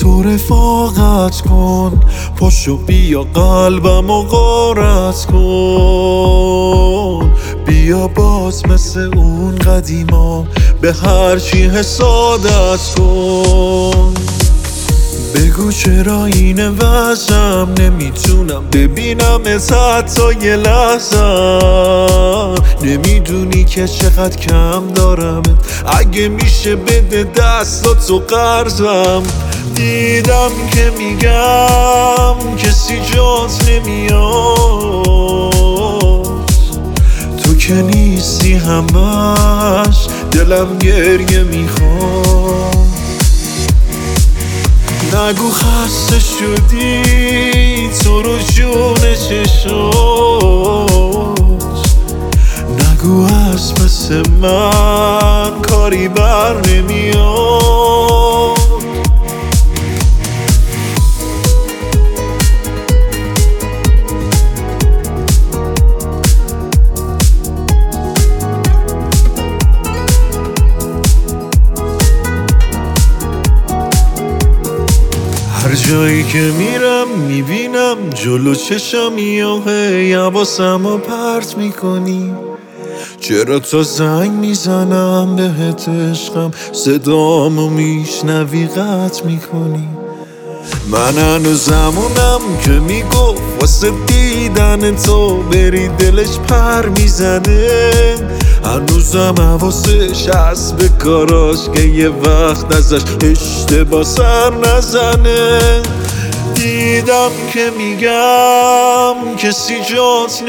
تو رفاقت کن، پاشو بیا قلبمو غارت کن. بیا باز مثل اون قدیما به هر چی حسادت کن. بگو چرا این وضعم، نمیتونم ببینم از حتی یه لحظه. نمیدونی که چقدر کم دارم، اگه میشه بده دستاتو قرضم. دیدم که میگم کسی جات نمیاد، تو که نیستی همش دلم گریه میخواد. نگو خسته شدی تو رو جون چشات، نگو از پس من کاری بر نمیاد. هر جایی که میرم میبینم جلو چشم یاهی حواسمو پرت میکنی. چرا تا زنگ میزنم بهت عشقم صدامو میشنوی قطع میکنی. من هنوزمونم که میگفت واسه دیدن تو بری دلش پر میزنه. هنوزم حواسش هست به کاراش که یه وقت ازش اشتباه سر نزنه. دیدم که میگم کسی جات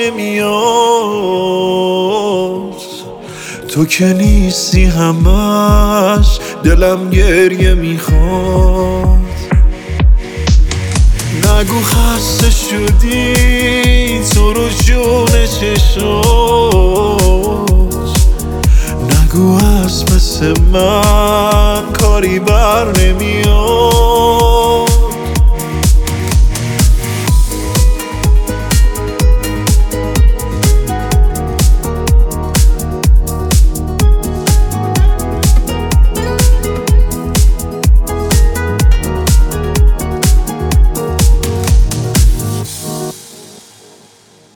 نمیاد، تو که نیستی همش دلم گریه میخواد. نگو خسته شدی تو رو جون چشات، نگو از پس من کاری بر نمیاد.